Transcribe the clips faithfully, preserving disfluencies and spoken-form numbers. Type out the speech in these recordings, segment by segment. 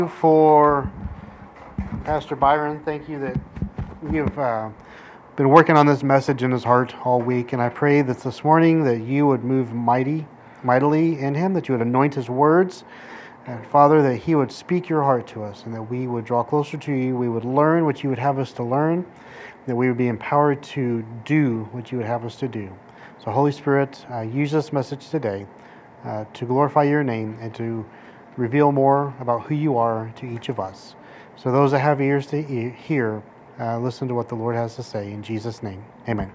For Pastor Byron, thank you that you've uh, been working on this message in his heart all week, and I pray that this morning that you would move mighty, mightily in him, that you would anoint his words, and Father, that he would speak your heart to us, and that we would draw closer to you, we would learn what you would have us to learn, that we would be empowered to do what you would have us to do. So Holy Spirit, uh, use this message today uh, to glorify your name and to reveal more about who you are to each of us. So those that have ears to hear, uh, listen to what the Lord has to say. In Jesus' name, amen.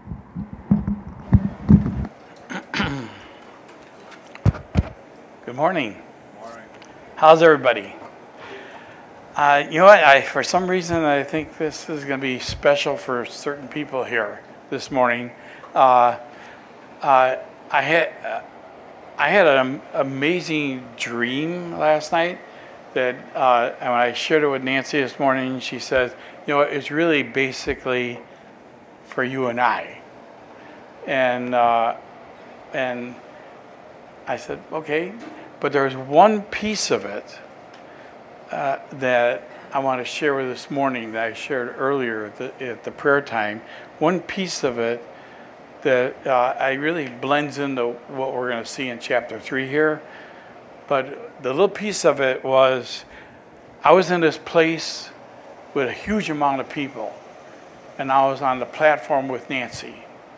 Good morning. Morning. How's everybody? Uh, you know what? I, for some reason, I think this is going to be special for certain people here this morning. Uh, uh, I had... Uh, I had an amazing dream last night that uh, and when I shared it with Nancy this morning, she said, you know, it's really basically for you and I. And uh, and I said, okay, but there's one piece of it uh, that I want to share with this morning that I shared earlier at the, at the prayer time. One piece of it that uh, I really blends into what we're going to see in chapter three here. But the little piece of it was, I was in this place with a huge amount of people, and I was on the platform with Nancy.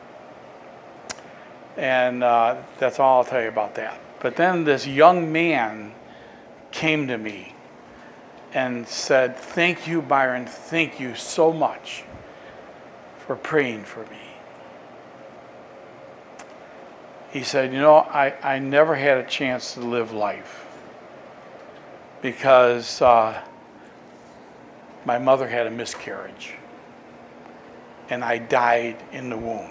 And uh, that's all I'll tell you about that. But then this young man came to me and said, thank you, Byron, thank you so much for praying for me. He said, you know, I, I never had a chance to live life because uh, my mother had a miscarriage and I died in the womb.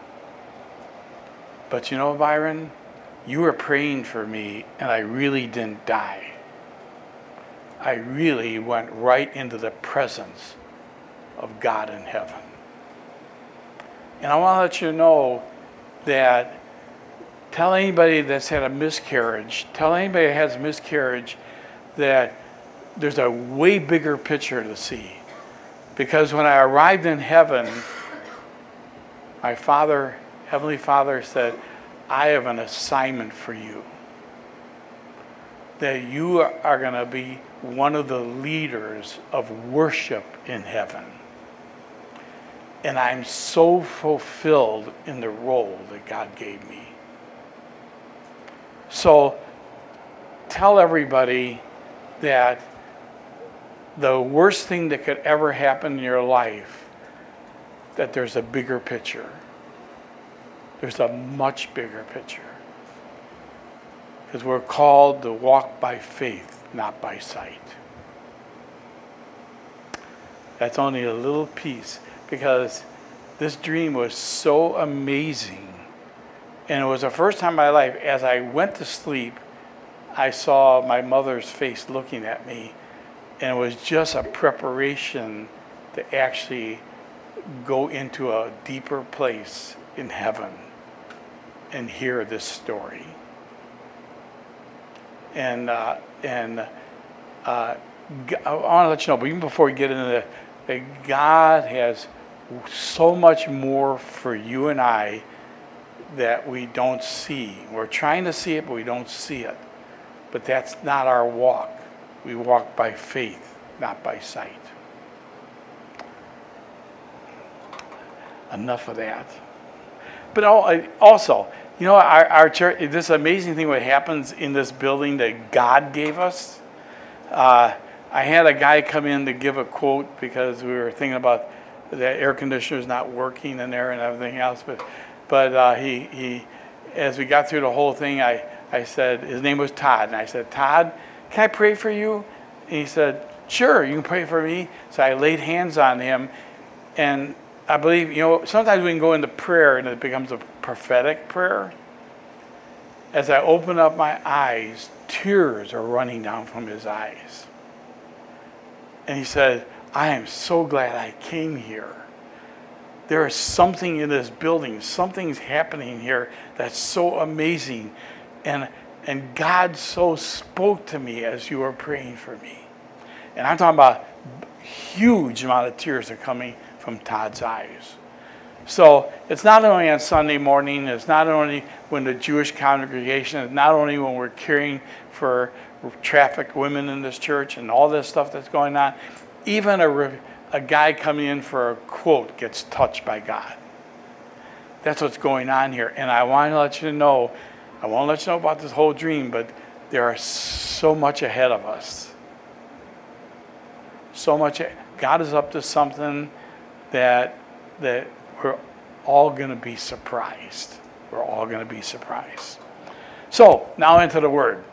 But you know, Byron, you were praying for me and I really didn't die. I really went right into the presence of God in heaven. And I want to let you know that tell anybody that's had a miscarriage, tell anybody that has a miscarriage that there's a way bigger picture to see. Because when I arrived in heaven, my Father, Heavenly Father said, I have an assignment for you. That you are going to be one of the leaders of worship in heaven. And I'm so fulfilled in the role that God gave me. So tell everybody that the worst thing that could ever happen in your life, that there's a bigger picture. There's a much bigger picture. Because we're called to walk by faith, not by sight. That's only a little piece, because this dream was so amazing. And it was the first time in my life, as I went to sleep, I saw my mother's face looking at me. And it was just a preparation to actually go into a deeper place in heaven and hear this story. And uh, and uh, I want to let you know, but even before we get into that, that God has so much more for you and I that we don't see. We're trying to see it, but we don't see it. But that's not our walk. We walk by faith, not by sight. Enough of that. But also, you know, our, our church, this amazing thing what happens in this building that God gave us. Uh, I had a guy come in to give a quote because we were thinking about the air conditioner's not working in there and everything else, but But uh, he, he, as we got through the whole thing, I, I said, his name was Todd. And I said, Todd, can I pray for you? And he said, sure, you can pray for me. So I laid hands on him. And I believe, you know, sometimes we can go into prayer and it becomes a prophetic prayer. As I open up my eyes, tears are running down from his eyes. And he said, I am so glad I came here. There is something in this building, something's happening here that's so amazing. And and God so spoke to me as you were praying for me. And I'm talking about huge amount of tears are coming from Todd's eyes. So it's not only on Sunday morning, it's not only when the Jewish congregation, it's not only when we're caring for trafficked women in this church and all this stuff that's going on. Even a, a guy coming in for a quote gets touched by God. That's what's going on here. And I want to let you know, I want to let you know about this whole dream, but there are so much ahead of us. So much. God is up to something that that we're all going to be surprised. We're all going to be surprised. So, now into the Word.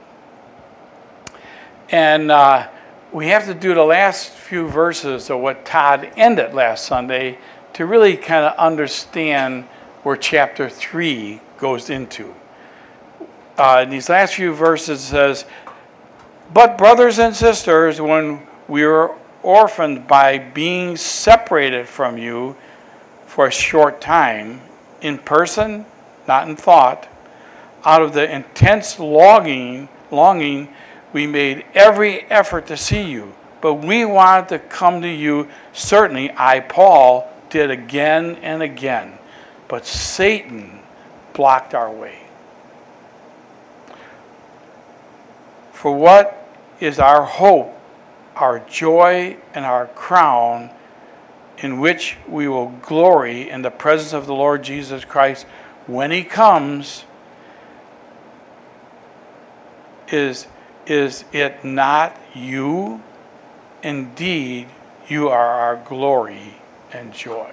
And uh, we have to do the last few verses of what Todd ended last Sunday to really kind of understand where chapter three goes into. Uh, in these last few verses it says, "But brothers and sisters, when we were orphaned by being separated from you for a short time, in person, not in thought, out of the intense longing, longing, we made every effort to see you. But we wanted to come to you. Certainly, I, Paul, did again and again. But Satan blocked our way. For what is our hope, our joy, and our crown, in which we will glory in the presence of the Lord Jesus Christ when he comes? Is, is it not you? Indeed, you are our glory and joy."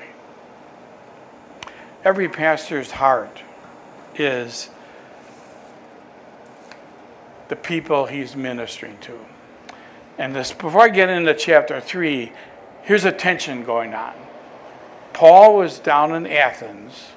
Every pastor's heart is the people he's ministering to. And this, before I get into chapter three, here's a tension going on. Paul was down in Athens,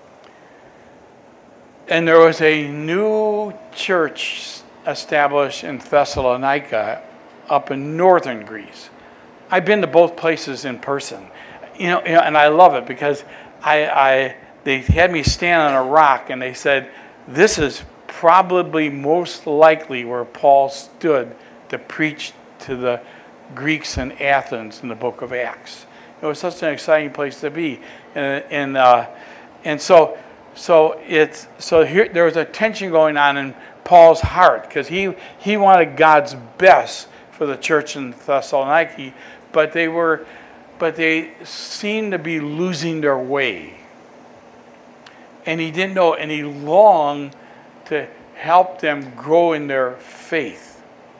and there was a new church established in Thessalonica up in northern Greece. I've been to both places in person, you know, you know and I love it because I, I they had me stand on a rock, and they said, "This is probably most likely where Paul stood to preach to the Greeks in Athens in the book of Acts." It was such an exciting place to be, and and uh, and so so it's so here there was a tension going on in Paul's heart because he he wanted God's best for the church in Thessaloniki, but they were but they seemed to be losing their way, and he didn't know, and he longed to help them grow in their faith,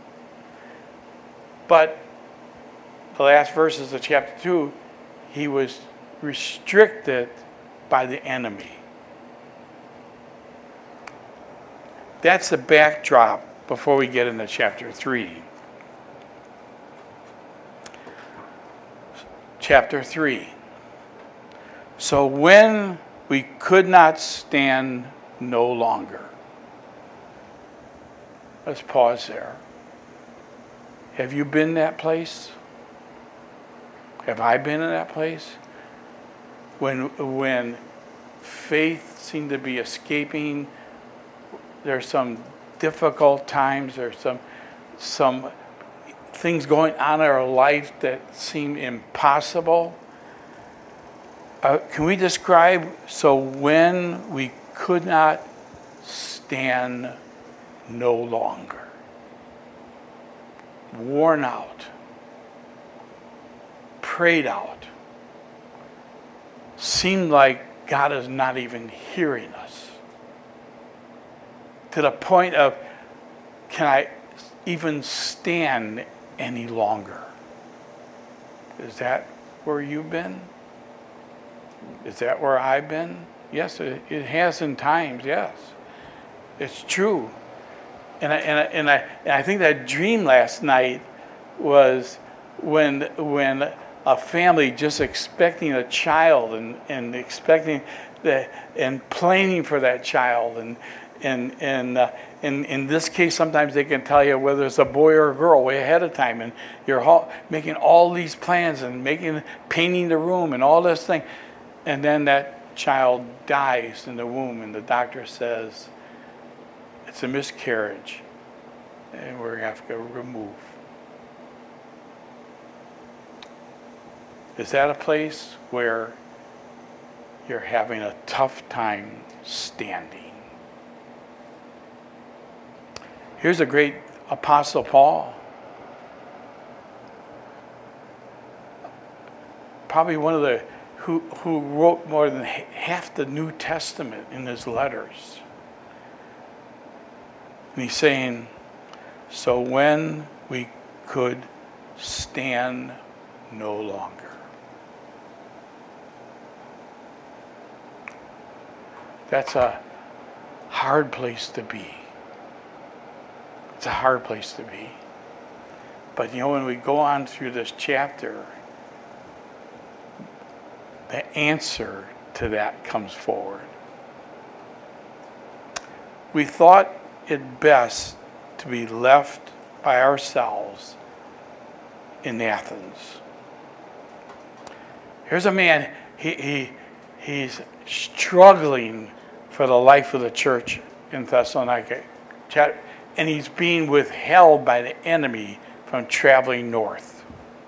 but the last verses of chapter two, he was restricted by the enemy. That's the backdrop before we get into chapter three. Chapter three. "So when we could not stand no longer." Let's pause there. Have you been that place? Have I been in that place? When when faith seemed to be escaping, there's some difficult times, there's some some things going on in our life that seem impossible. Uh, can we describe, so when we could not stand no longer, worn out, prayed out, seemed like God is not even hearing us, to the point of, can I even stand any longer? Is that where you've been? Is that where I've been? Yes, it, it has in times, yes. It's true. And I, and I, and I, and I think that dream last night was when when a family just expecting a child and, and expecting the and planning for that child, and and and uh, in in this case sometimes they can tell you whether it's a boy or a girl way ahead of time, and you're all, making all these plans and making painting the room and all this thing, and then that child dies in the womb, and the doctor says it's a miscarriage and we're going to have to remove. Is that a place where you're having a tough time standing? Here's a great Apostle Paul. Probably one of the, who, who wrote more than half the New Testament in his letters. And he's saying, so when we could stand no longer. That's a hard place to be. It's a hard place to be. But you know, when we go on through this chapter, the answer to that comes forward. We thought it best to be left by ourselves in Athens. Here's a man, he, he he's struggling for the life of the church in Thessalonica. And he's being withheld by the enemy from traveling north.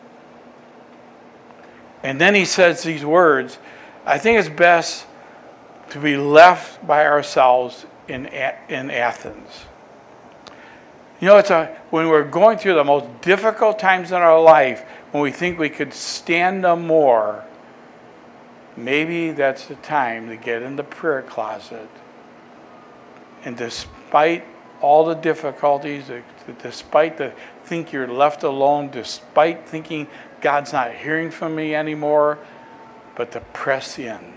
And then he says these words, I think it's best to be left by ourselves in, in Athens. You know, it's a, when we're going through the most difficult times in our life, when we think we could stand no more, maybe that's the time to get in the prayer closet. And despite all the difficulties, despite the think you're left alone, despite thinking God's not hearing from me anymore, but to press in.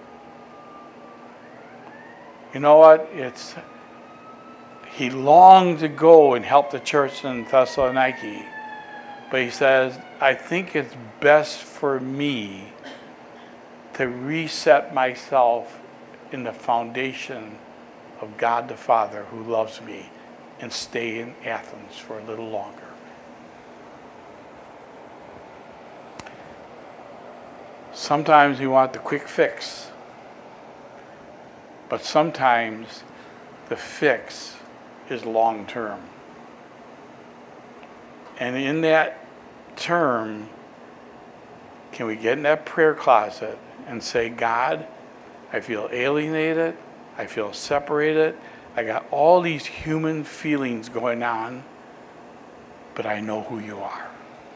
You know what? It's he longed to go and help the church in Thessaloniki, but he says, I think it's best for me to reset myself in the foundation of God the Father who loves me and stay in Athens for a little longer. Sometimes we want the quick fix, but sometimes the fix is long term. And in that term, can we get in that prayer closet and say, God, I feel alienated, I feel separated, I got all these human feelings going on, but I know who you are.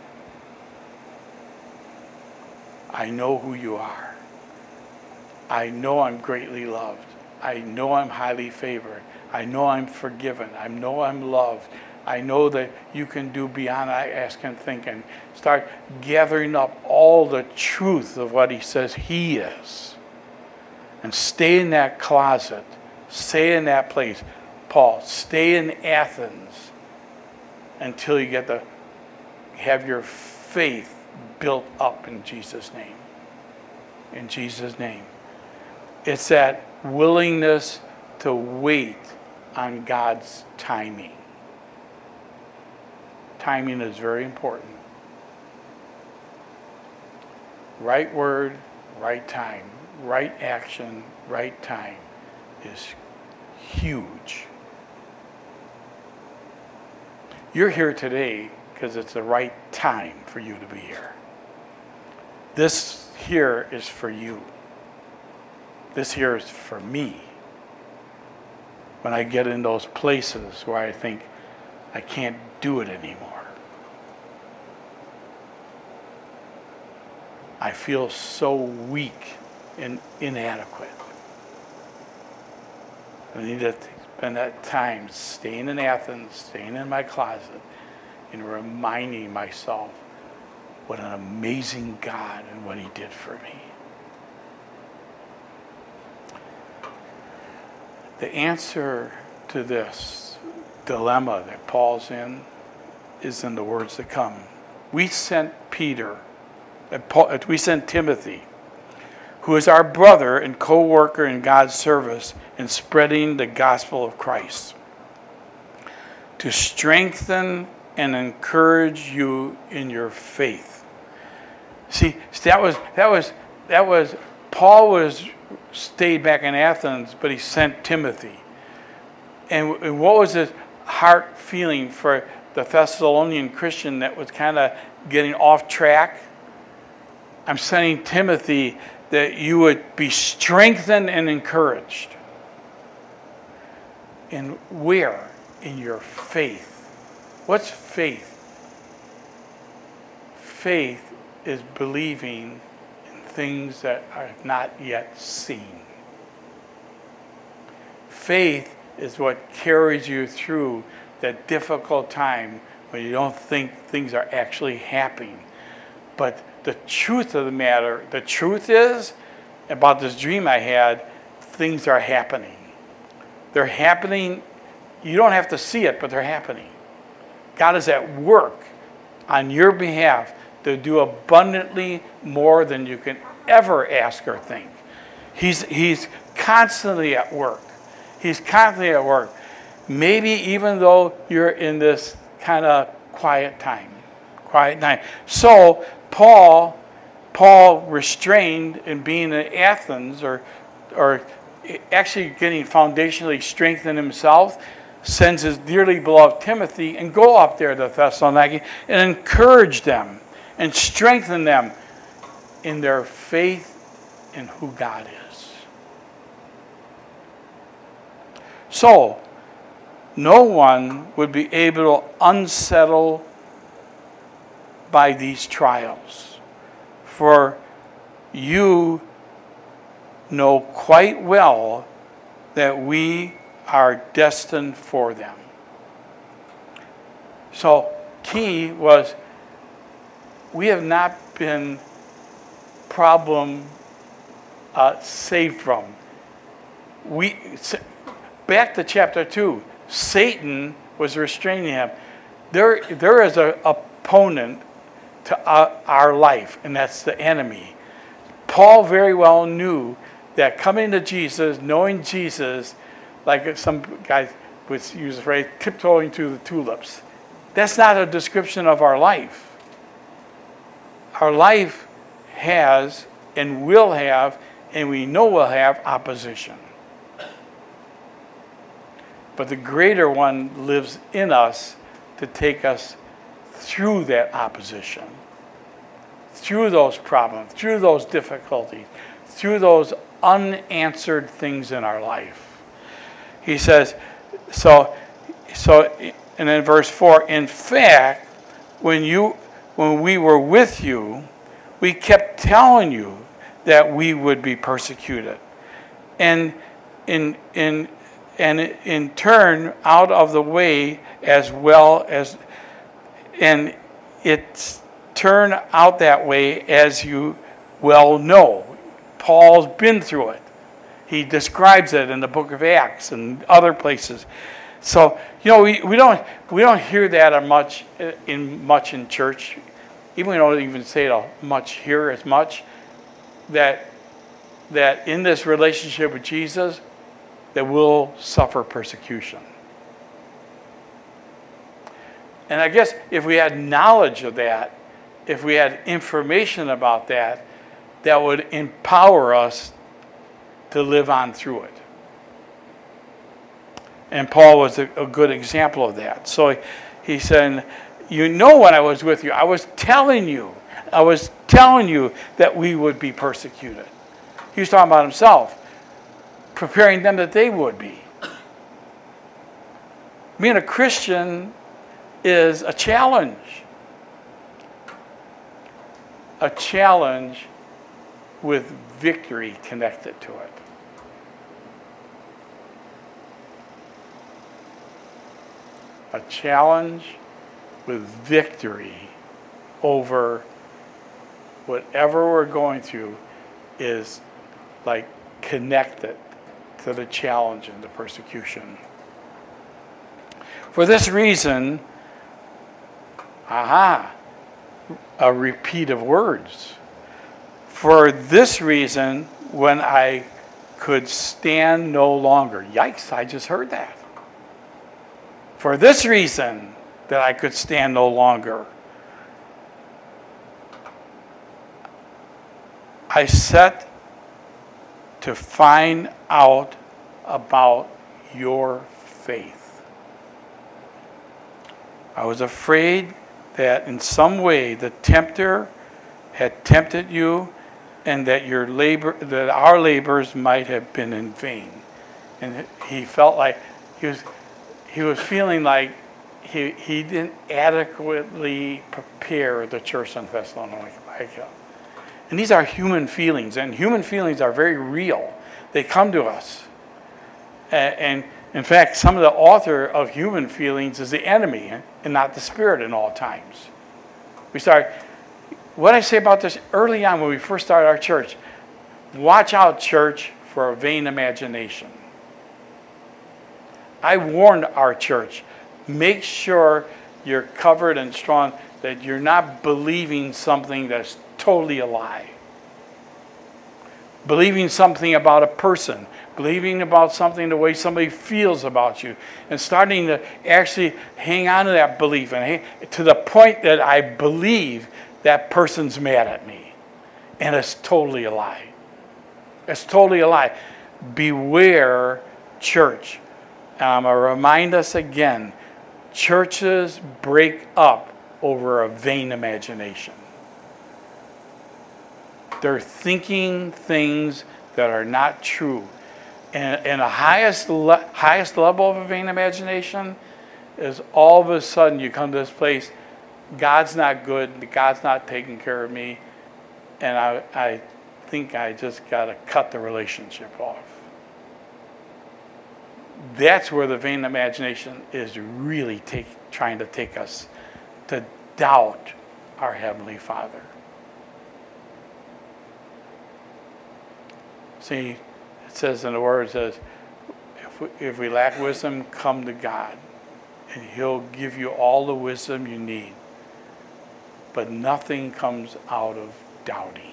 I know who you are. I know I'm greatly loved. I know I'm highly favored. I know I'm forgiven. I know I'm loved. I know that you can do beyond I ask and think, and start gathering up all the truth of what he says he is. And stay in that closet. Stay in that place. Paul, stay in Athens until you get to have your faith built up in Jesus' name. In Jesus' name. It's that willingness to wait on God's timing. Timing is very important. Right word, right time. Right action, right time is huge. You're here today because it's the right time for you to be here. This here is for you. This here is for me. When I get in those places where I think I can't do it anymore. I feel so weak and inadequate. I need to spend that time staying in Athens, staying in my closet, and reminding myself what an amazing God and what he did for me. The answer to this dilemma that Paul's in is in the words that come. We sent Peter, we sent Timothy, who is our brother and co-worker in God's service in spreading the gospel of Christ, to strengthen and encourage you in your faith. See, that was that was that was Paul was stayed back in Athens, but he sent Timothy. And, and what was his heart feeling for the Thessalonian Christian that was kind of getting off track? I'm sending Timothy that you would be strengthened and encouraged. And where? In your faith. What's faith? Faith is believing in things that are not yet seen. Faith is what carries you through that difficult time when you don't think things are actually happening. But the truth of the matter, the truth is, about this dream I had, things are happening. They're happening. You don't have to see it, but they're happening. God is at work on your behalf to do abundantly more than you can ever ask or think. He's, he's constantly at work. He's constantly at work. Maybe even though you're in this kind of quiet time. Quiet time. So Paul, Paul restrained in being in Athens, or, or actually getting foundationally strengthened himself, sends his dearly beloved Timothy and go up there to Thessalonica and encourage them and strengthen them in their faith in who God is. So, no one would be able to unsettle by these trials. For you know quite well that we are destined for them. So, key was, we have not been problem uh, saved from. We back to chapter two. Satan was restraining him. There, there is an opponent to our, our life, and that's the enemy. Paul very well knew that coming to Jesus, knowing Jesus, like some guys would use the phrase, tiptoeing through the tulips. That's not a description of our life. Our life has and will have, and we know will have, opposition. But the greater one lives in us to take us through that opposition, through those problems, through those difficulties, through those unanswered things in our life. He says, so, so, and then verse four, in fact, when you, when we were with you, we kept telling you that we would be persecuted. And in, in, and in turn, out of the way as well as, and it's turned out that way as you well know. Paul's been through it. He describes it in the book of Acts and other places. So, you know, we, we don't we don't hear that much in much in church. Even we don't even say it much here as much. That that in this relationship with Jesus, that we'll suffer persecution. And I guess if we had knowledge of that, if we had information about that, that would empower us to live on through it. And Paul was a, a good example of that. So he, he said, you know when I was with you, I was telling you, I was telling you that we would be persecuted. He was talking about himself, preparing them that they would be. Being a Christian is a challenge. A challenge with victory connected to it. A challenge with victory over whatever we're going through is like connected to the challenge and the persecution. For this reason, aha, a repeat of words. For this reason, when I could stand no longer. Yikes, I just heard that. For this reason, that I could stand no longer, I set to find out about your faith. I was afraid that in some way the tempter had tempted you, and that your labor, that our labors might have been in vain. And he felt like he was, he was feeling like he he didn't adequately prepare the church in Thessalonica. And these are human feelings, and human feelings are very real. They come to us, and, and in fact, some of the author of human feelings is the enemy, and not the Spirit in all times. We start. What I say about this early on when we first started our church, watch out, church, for a vain imagination. I warned our church, make sure you're covered and strong, that you're not believing something that's totally a lie. Believing something about a person, believing about something the way somebody feels about you, and starting to actually hang on to that belief, and hang, to the point that I believe that person's mad at me. And it's totally a lie. It's totally a lie. Beware, church. I'm going to remind us again, churches break up over a vain imagination. They're thinking things that are not true. And, and the highest, le- highest level of a vain imagination is all of a sudden you come to this place, God's not good, God's not taking care of me, and I, I think I just got to cut the relationship off. That's where the vain imagination is really take, trying to take us to doubt our Heavenly Father. See, it says in the Word, it says, if we, if we lack wisdom, come to God, and He'll give you all the wisdom you need. But nothing comes out of doubting.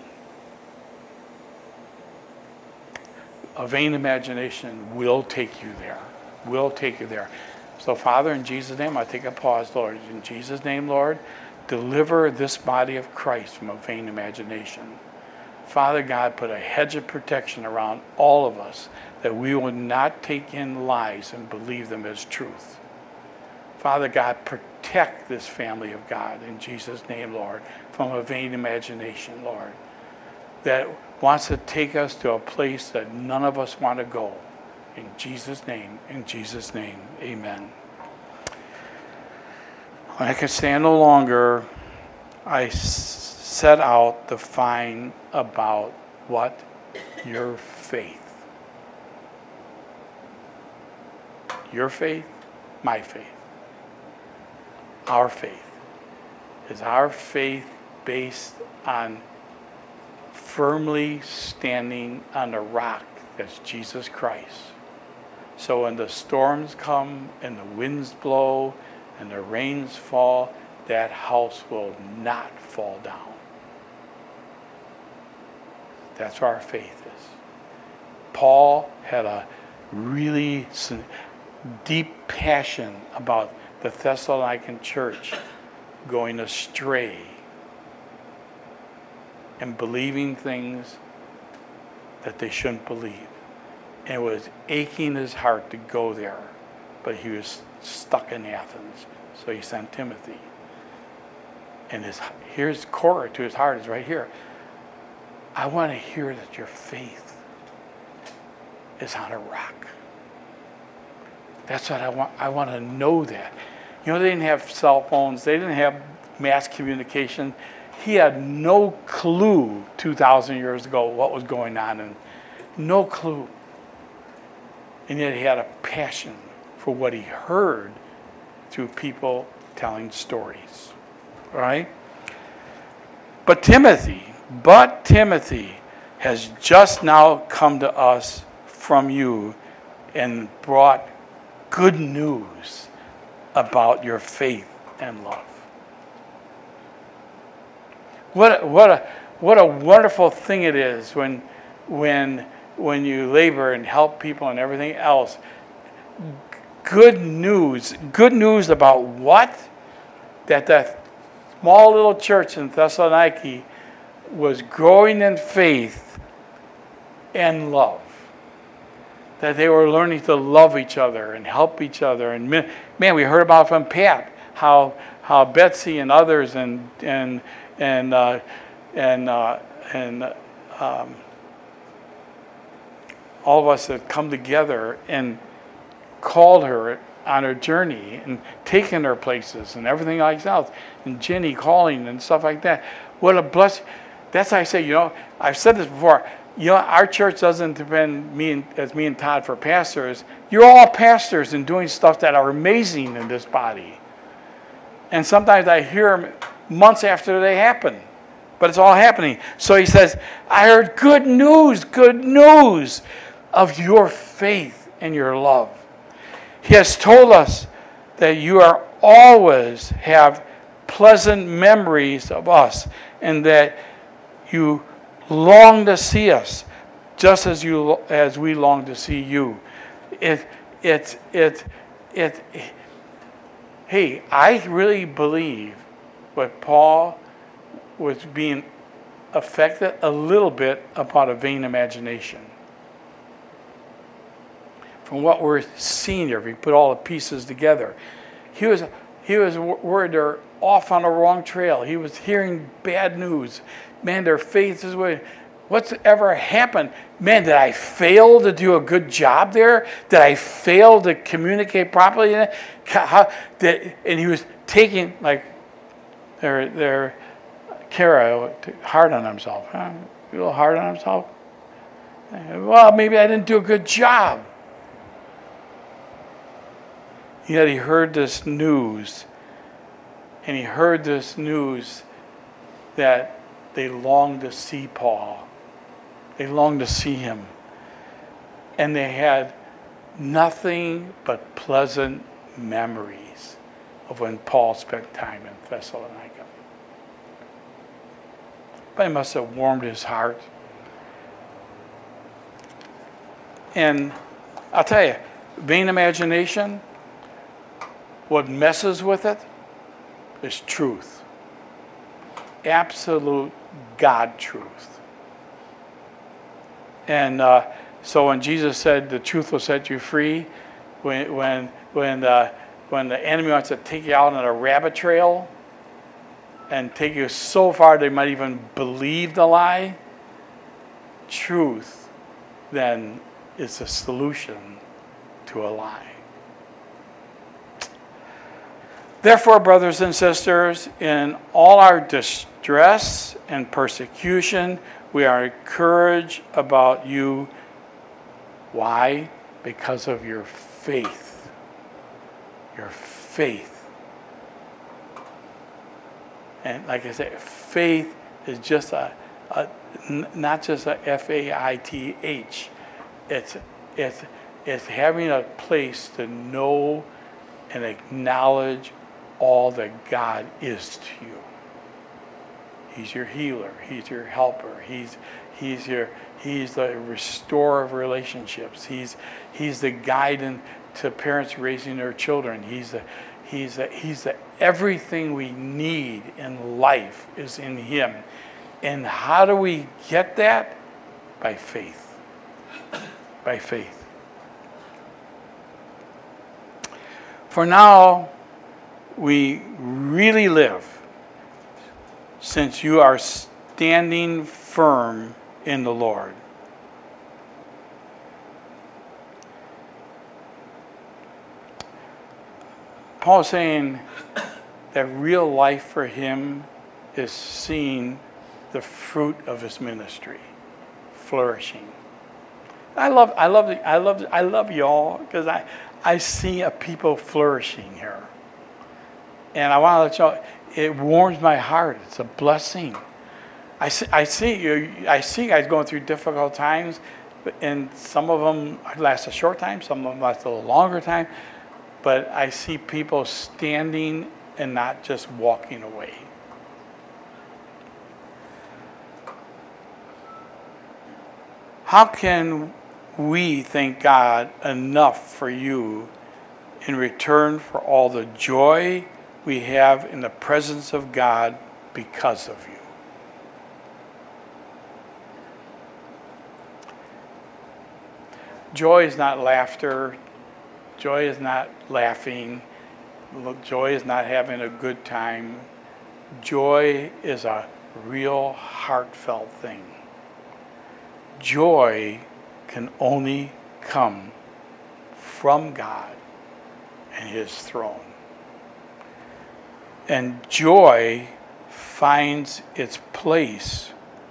A vain imagination will take you there. Will take you there. So, Father, in Jesus' name, I take a pause, Lord. In Jesus' name, Lord, deliver this body of Christ from a vain imagination. Father God, put a hedge of protection around all of us, that we will not take in lies and believe them as truth. Father God, protect this family of God in Jesus' name, Lord, from a vain imagination, Lord, that wants to take us to a place that none of us want to go. In Jesus' name, in Jesus' name, amen. When I could stand no longer, I s- set out to find about what? Your faith. Your faith, my faith. Our faith. Is our faith based on firmly standing on the rock that's Jesus Christ? So when the storms come and the winds blow and the rains fall, that house will not fall down. That's where our faith is. Paul had a really deep passion about the Thessalonican church going astray and believing things that they shouldn't believe. And it was aching his heart to go there, but he was stuck in Athens, so he sent Timothy. And his, here's core to his heart is right here. I want to hear that your faith is on a rock. That's what I want. I want to know that. You know, they didn't have cell phones. They didn't have mass communication. He had no clue two thousand years ago what was going on, and no clue. And yet he had a passion for what he heard through people telling stories. All right? But Timothy, but Timothy has just now come to us from you and brought good news about your faith and love. What a, what a what a wonderful thing it is when when when you labor and help people and everything else. Good news. Good news about what? That that small little church in Thessaloniki was growing in faith and love. That they were learning to love each other and help each other. And man, we heard about from Pat how how Betsy and others and and and uh, and uh, and um, all of us have come together and called her on her journey and taken her places and everything like that. And Jenny calling and stuff like that. What a blessing. That's why I say, you know, I've said this before. You know, our church doesn't depend me and, as me and Todd for pastors. You're all pastors and doing stuff that are amazing in this body. And sometimes I hear them months after they happen. But it's all happening. So he says, I heard good news, good news of your faith and your love. He has told us that you are always have pleasant memories of us and that you long to see us just as you as we long to see you. It it it it, it hey, I really believe what Paul was being affected a little bit about a vain imagination. From what we're seeing here, if we put all the pieces together, he was he was worried they're off on the wrong trail. He was hearing bad news. Man, their faith is way. What's ever happened? Man, did I fail to do a good job there? Did I fail to communicate properly? How, did, and he was taking like their their Kara hard on himself. Huh? A little hard on himself. Well, maybe I didn't do a good job. Yet he heard this news, and he heard this news that they longed to see Paul. They longed to see him. And they had nothing but pleasant memories of when Paul spent time in Thessalonica. But it must have warmed his heart. And I'll tell you, vain imagination, what messes with it is truth. Absolute God truth. And uh, so when Jesus said the truth will set you free, when when when uh, when the enemy wants to take you out on a rabbit trail and take you so far they might even believe the lie, truth then is the solution to a lie. Therefore, brothers and sisters, in all our distress and persecution, we are encouraged about you. Why? Because of your faith. Your faith. And like I said, faith is just a, a not just a F A I T H. It's it's it's having a place to know and acknowledge all that God is to you. He's your healer. He's your helper. He's he's your he's the restorer of relationships. He's he's the guide in, to parents raising their children. He's the he's the, he's the everything we need in life is in him. And how do we get that? By faith. By faith. For now, we really live since you are standing firm in the Lord. Paul is saying that real life for him is seeing the fruit of his ministry flourishing. I love, I love, I love, I love y'all because I, I see a people flourishing here. And I want to let you know, it warms my heart. It's a blessing. I see, I see you. I see you guys going through difficult times, and some of them last a short time, some of them last a little longer time. But I see people standing and not just walking away. How can we thank God enough for you in return for all the joy we have in the presence of God because of you? Joy is not laughter. Joy is not laughing. Joy is not having a good time. Joy is a real heartfelt thing. Joy can only come from God and His throne. And joy finds its place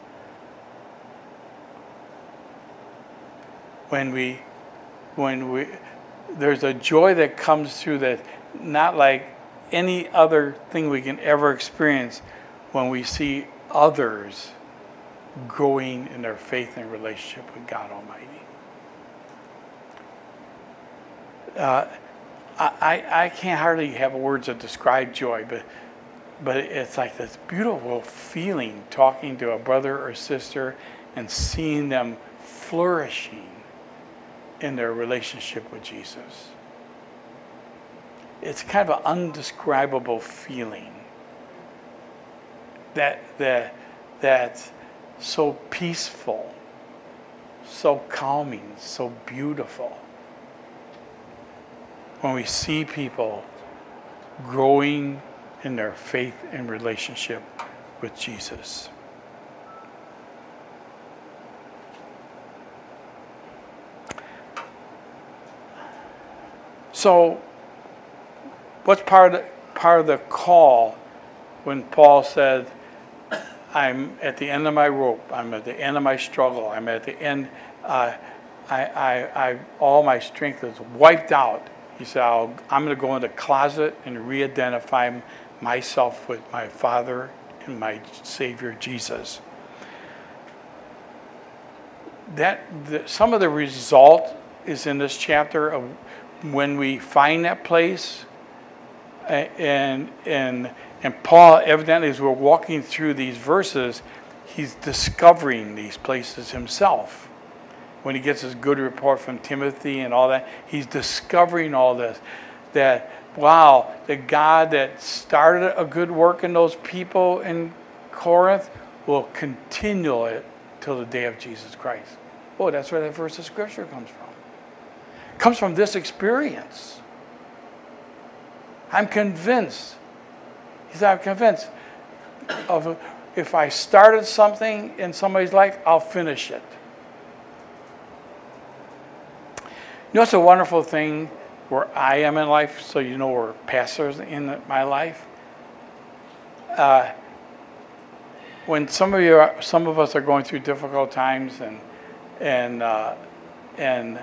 when we, when we, there's a joy that comes through that not like any other thing we can ever experience when we see others growing in their faith and relationship with God Almighty. Uh, I, I can't hardly have words that describe joy, but but it's like this beautiful feeling talking to a brother or sister and seeing them flourishing in their relationship with Jesus. It's kind of an undescribable feeling that that that's so peaceful, so calming, so beautiful. When we see people growing in their faith and relationship with Jesus. So, what's part of the, part of the call when Paul said, I'm at the end of my rope, I'm at the end of my struggle, I'm at the end, uh, I, I, I, all my strength is wiped out. He said, I'll, I'm going to go in the closet and re-identify myself with my Father and my Savior, Jesus. That the, some of the result is in this chapter of when we find that place, and and and Paul, evidently, as we're walking through these verses, he's discovering these places himself. When he gets his good report from Timothy and all that, he's discovering all this. That, wow, the God that started a good work in those people in Corinth will continue it till the day of Jesus Christ. Oh, that's where that verse of Scripture comes from. It comes from this experience. I'm convinced. He said, I'm convinced of if I started something in somebody's life, I'll finish it. You know, it's a wonderful thing where I am in life, so you know where pastors in my life. Uh, when some of you, are, some of us are going through difficult times, and and uh, and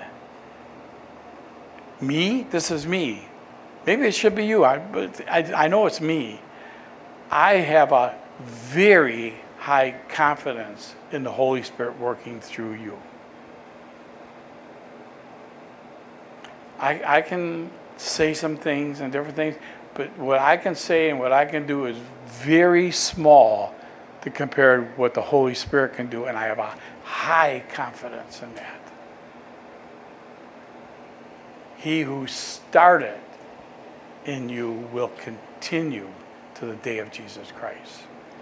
me, this is me. Maybe it should be you. I, but I, I know it's me. I have a very high confidence in the Holy Spirit working through you. I, I can say some things and different things, but what I can say and what I can do is very small to compare to what the Holy Spirit can do, and I have a high confidence in that. He who started in you will continue to the day of Jesus Christ.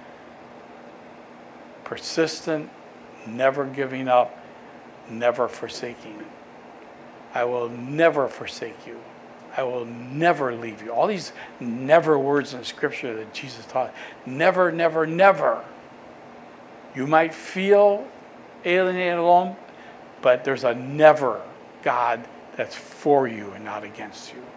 Persistent, never giving up, never forsaking. I will never forsake you. I will never leave you. All these never words in Scripture that Jesus taught. Never, never, never. You might feel alienated alone, but there's a never God that's for you and not against you.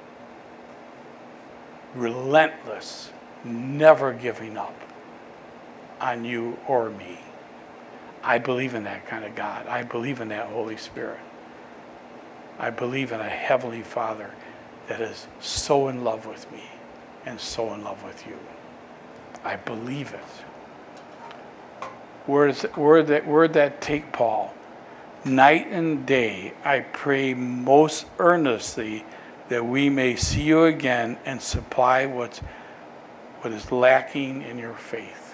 Relentless, never giving up on you or me. I believe in that kind of God. I believe in that Holy Spirit. I believe in a Heavenly Father that is so in love with me and so in love with you. I believe it. Where does where that where'd that take Paul? Night and day I pray most earnestly that we may see you again and supply what's what is lacking in your faith.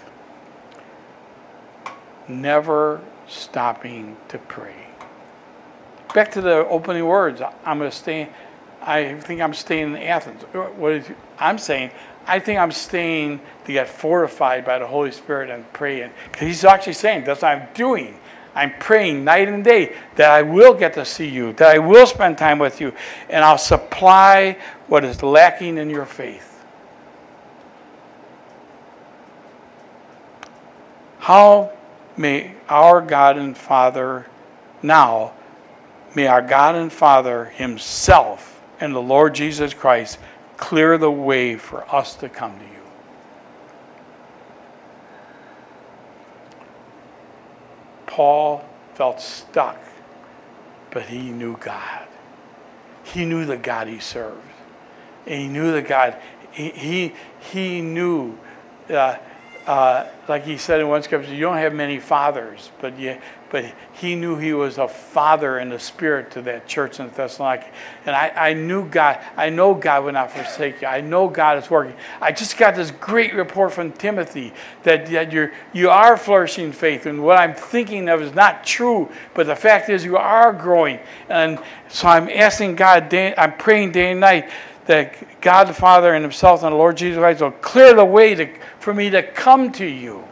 Never stopping to pray. Back to the opening words. I'm going to stay. I think I'm staying in Athens. What is, I'm saying, I think I'm staying to get fortified by the Holy Spirit and praying. Because he's actually saying that's what I'm doing. I'm praying night and day that I will get to see you, that I will spend time with you, and I'll supply what is lacking in your faith. How may our God and Father now, may our God and Father himself and the Lord Jesus Christ clear the way for us to come to you. Paul felt stuck, but he knew God. He knew the God he served. And he knew the God, he, he, he knew, uh, uh, like he said in one scripture, you don't have many fathers, but you, but he knew he was a father in the spirit to that church in Thessalonica. And I, I knew God, I know God would not forsake you. I know God is working. I just got this great report from Timothy that, that you're, you are flourishing in faith. And what I'm thinking of is not true, but the fact is you are growing. And so I'm asking God, day, I'm praying day and night that God the Father and himself and the Lord Jesus Christ will clear the way to, for me to come to you.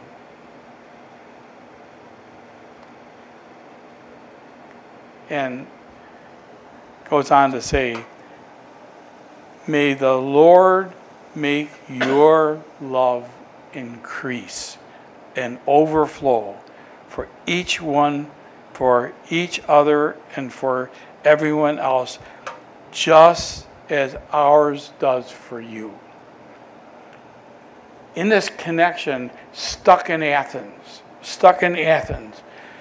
And goes on to say, may the Lord make your love increase and overflow for each one, for each other, and for everyone else, just as ours does for you. In this connection, stuck in Athens, stuck in Athens,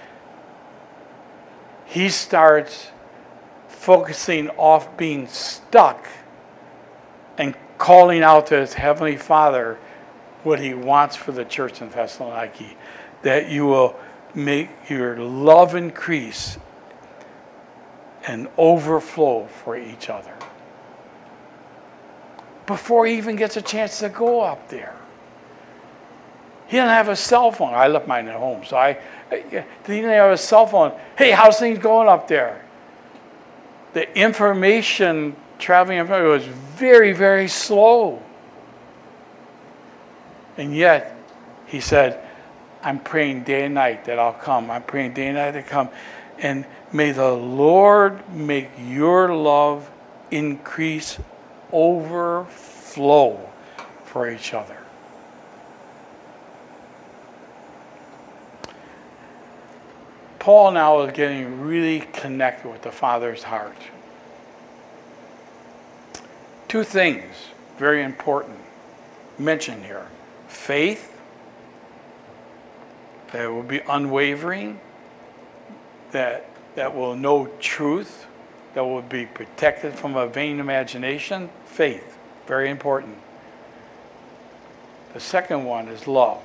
he starts focusing off being stuck and calling out to his Heavenly Father what he wants for the church in Thessaloniki, that you will make your love increase and overflow for each other. Before he even gets a chance to go up there. He didn't have a cell phone. I left mine at home, so I he didn't have a cell phone. Hey, how's things going up there? The information traveling was very, very slow. And yet, he said, I'm praying day and night that I'll come. I'm praying day and night to come. And may the Lord make your love increase, overflow for each other. Paul now is getting really connected with the Father's heart. Two things very important mentioned here. Faith, that will be unwavering, that, that will know truth, that will be protected from a vain imagination. Faith, very important. The second one is love.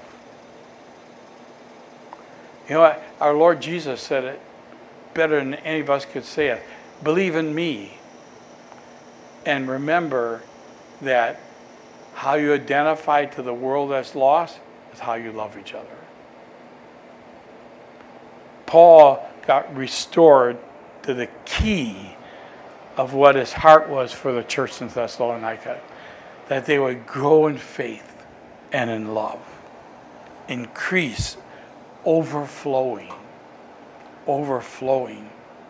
You know what? Our Lord Jesus said it better than any of us could say it. Believe in me. And remember that how you identify to the world that's lost is how you love each other. Paul got restored to the key of what his heart was for the church in Thessalonica, that they would grow in faith and in love, increase, overflowing, overflowing.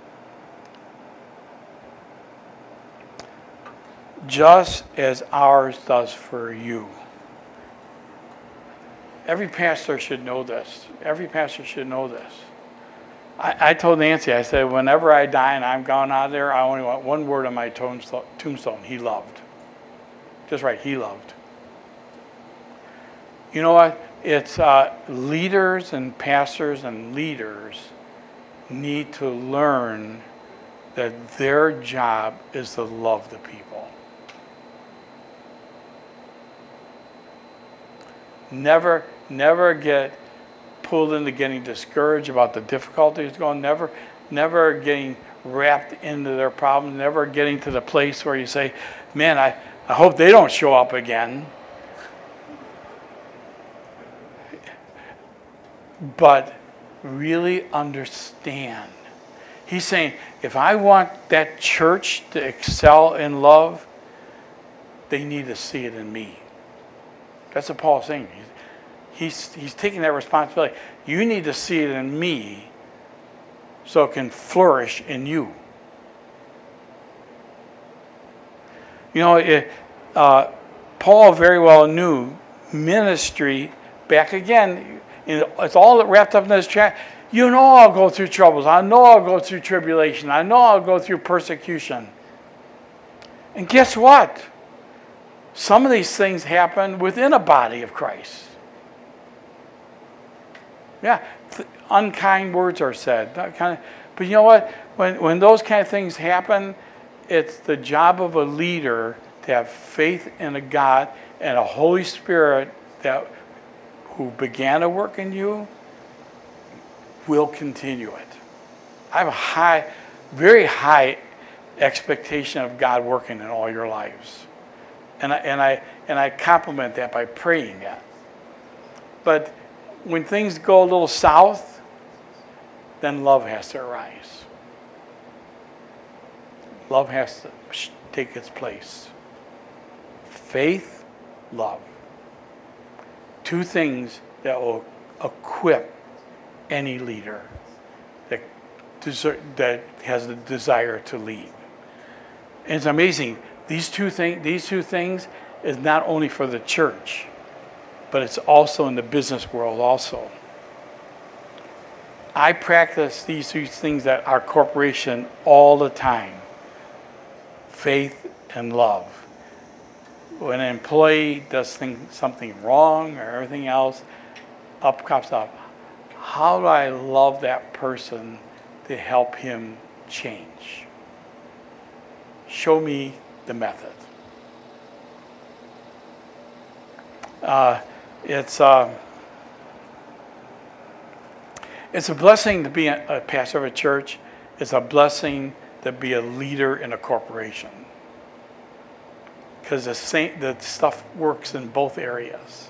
Just as ours does for you. Every pastor should know this. Every pastor should know this. I, I told Nancy, I said, whenever I die and I'm gone out of there, I only want one word on my tombstone. He loved. Just right, he loved. You know what? It's uh, leaders and pastors and leaders need to learn that their job is to love the people. Never, never get pulled into getting discouraged about the difficulties going. Never, never getting wrapped into their problems. Never getting to the place where you say, man, I, I hope they don't show up again. But really understand. He's saying, if I want that church to excel in love, they need to see it in me. That's what Paul's saying. He's, he's taking that responsibility. You need to see it in me so it can flourish in you. You know, it, uh, Paul very well knew ministry back again. And it's all wrapped up in this chat. You know I'll go through troubles. I know I'll go through tribulation. I know I'll go through persecution. And guess what? Some of these things happen within a body of Christ. Yeah, th- unkind words are said. That kind of, but you know what? When when those kind of things happen, it's the job of a leader to have faith in a God and a Holy Spirit that who began a work in you will continue it. I have a high, very high expectation of God working in all your lives. And I and I and I compliment that by praying that. But when things go a little south, then love has to arise. Love has to take its place. Faith, love. Two things that will equip any leader that deser- that has the desire to lead. And it's amazing. These two things, these two things is not only for the church, but it's also in the business world also. I practice these two things at our corporation all the time. Faith and love. When an employee does thing, something wrong or everything else, up comes up. How do I love that person to help him change? Show me the method. Uh, it's uh, it's a blessing to be a, a pastor of a church. It's a blessing to be a leader in a corporation, because the same the stuff works in both areas.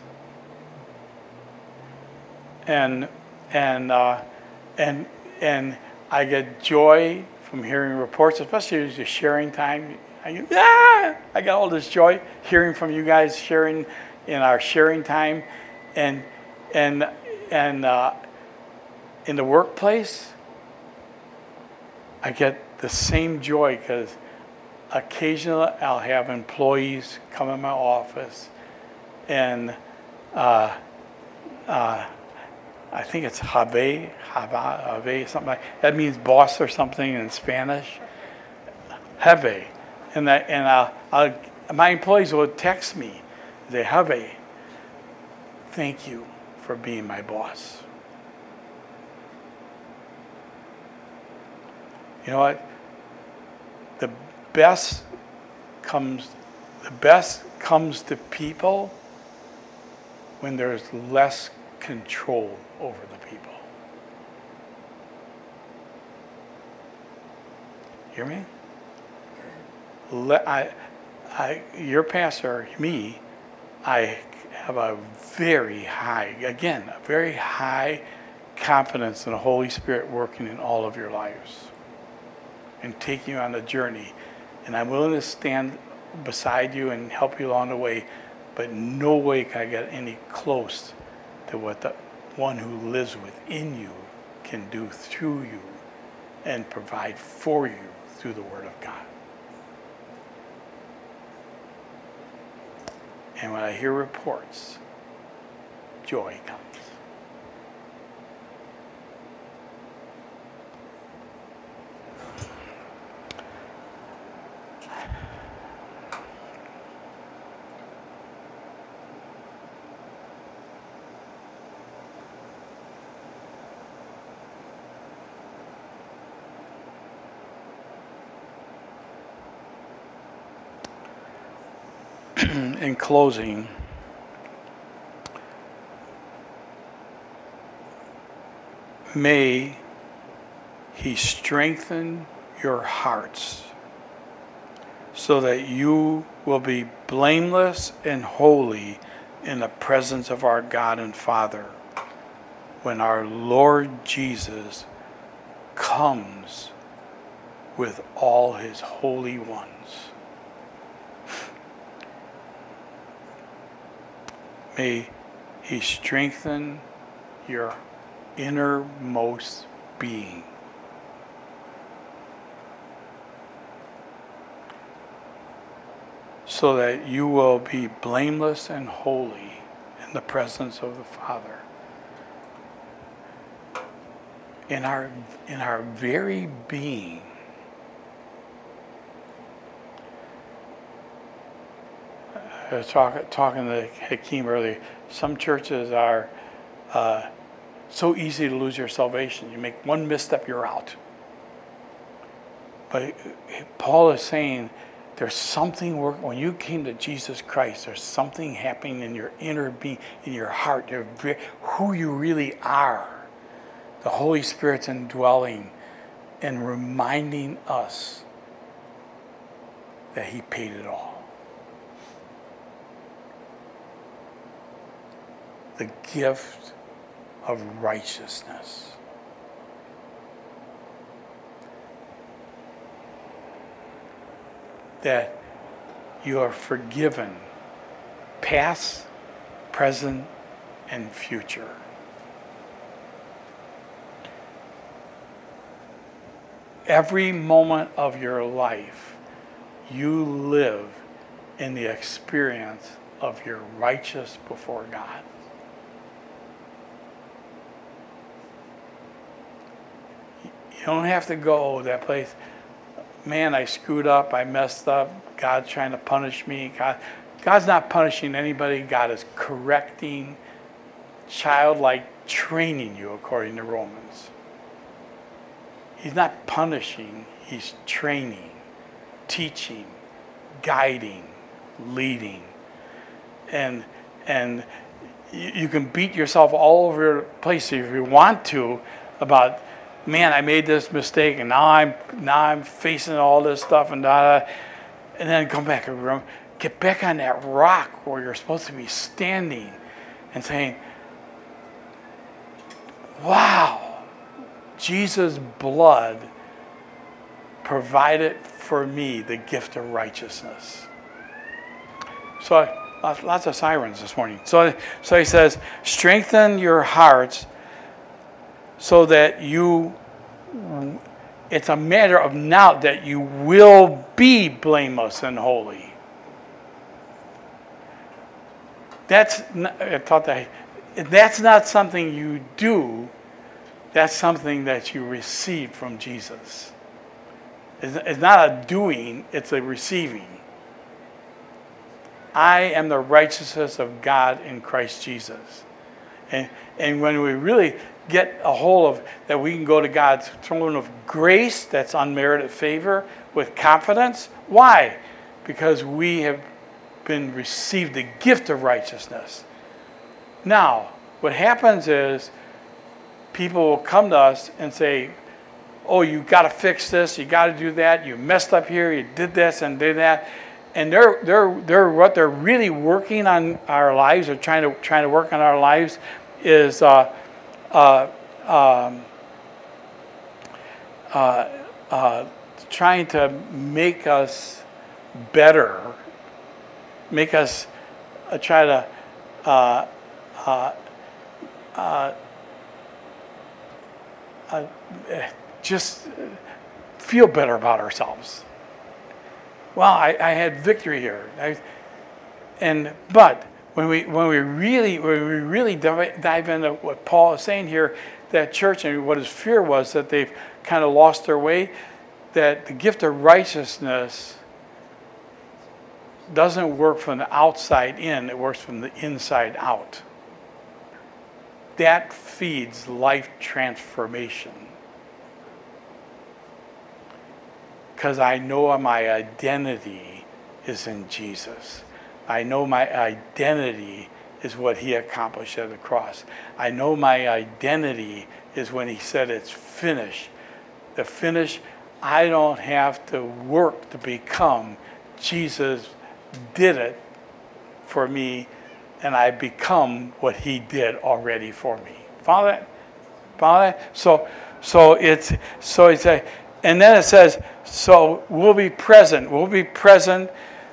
And and uh, and and I get joy from hearing reports, especially as you're sharing time. I, ah, I got all this joy hearing from you guys, sharing in our sharing time, and and and uh, in the workplace, I get the same joy because occasionally I'll have employees come in my office, and uh, uh, I think it's have, have, have, something like that means boss or something in Spanish. Have. And that, and I'll, I'll, my employees will text me, they have a thank you for being my boss. You know what? The best comes, the best comes to people when there's less control over the people. Hear me? Let, I, I, your pastor, me, I have a very high, again, a very high confidence in the Holy Spirit working in all of your lives and taking you on a journey. And I'm willing to stand beside you and help you along the way, but no way can I get any close to what the one who lives within you can do through you and provide for you through the Word of God. And when I hear reports, joy comes. In closing, may He strengthen your hearts so that you will be blameless and holy in the presence of our God and Father when our Lord Jesus comes with all His holy ones. May He strengthen your innermost being. So that you will be blameless and holy in the presence of the Father in our in our very being. I was talk, talking to Hakeem earlier. Some churches are uh, so easy to lose your salvation. You make one misstep, you're out. But Paul is saying there's something work when you came to Jesus Christ. There's something happening in your inner being, in your heart, your, who you really are. The Holy Spirit's indwelling and reminding us that He paid it all. The gift of righteousness. That you are forgiven, past, present, and future. Every moment of your life, you live in the experience of your righteous before God. You don't have to go that place. Man, I screwed up. I messed up. God's trying to punish me. God, God's not punishing anybody. God is correcting, childlike training you, according to Romans. He's not punishing. He's training, teaching, guiding, leading. And and you, you can beat yourself all over the place if you want to about, man, I made this mistake, and now I'm now I'm facing all this stuff, and da, da, and then come back and remember, get back on that rock where you're supposed to be standing, and saying, "Wow, Jesus' blood provided for me the gift of righteousness." So lots, lots of sirens this morning. So so he says, strengthen your hearts, so that you, it's a matter of now that you will be blameless and holy. That's not, I thought that that's not something you do. That's something that you receive from Jesus. It's, it's not a doing; it's a receiving. I am the righteousness of God in Christ Jesus, and and when we really get a hold of that, we can go to God's throne of grace, that's unmerited favor, with confidence. Why? Because we have been received the gift of righteousness. Now, what happens is people will come to us and say, oh, you got to fix this, you got to do that, you messed up here, you did this and did that. And they're they're they're what they're really working on our lives, or trying to trying to work on our lives, is uh, uh, um, uh, uh, trying to make us better, make us uh, try to uh, uh, uh, uh, just feel better about ourselves. Well, I, I had victory here, I, and but when we when we really when we really dive, dive into what Paul is saying here, that church and what his fear was that they've kind of lost their way, that the gift of righteousness doesn't work from the outside in; it works from the inside out. That feeds life transformation. Because I know my identity is in Jesus. I know my identity is what he accomplished at the cross. I know my identity is when he said it's finished. The finish, I don't have to work to become. Jesus did it for me, and I become what he did already for me. Follow that? Follow that? So, so it's so it's a. And then it says, so we'll be present. We'll be present.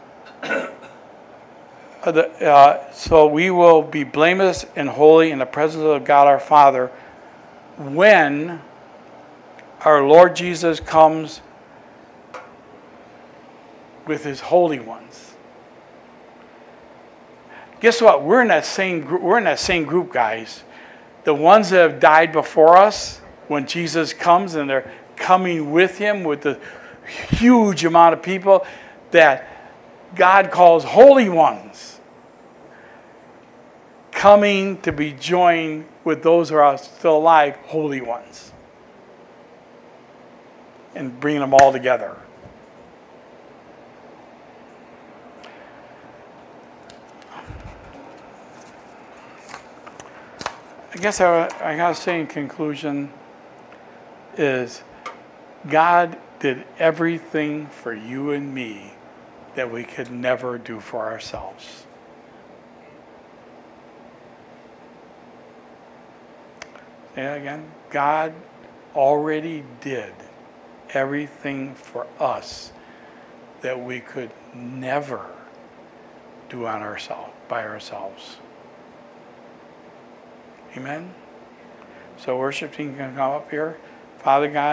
uh, so we will be blameless and holy in the presence of God our Father when our Lord Jesus comes with his holy ones. Guess what? We're in that same group. We're in that same group, guys. The ones that have died before us, when Jesus comes and they're coming with him with the huge amount of people that God calls holy ones, coming to be joined with those who are still alive, holy ones, and bringing them all together. I guess I, I gotta say in conclusion is God did everything for you and me that we could never do for ourselves. Say that again. God already did everything for us that we could never do on ourselves, by ourselves. Amen? So worship team can come up here. Father God,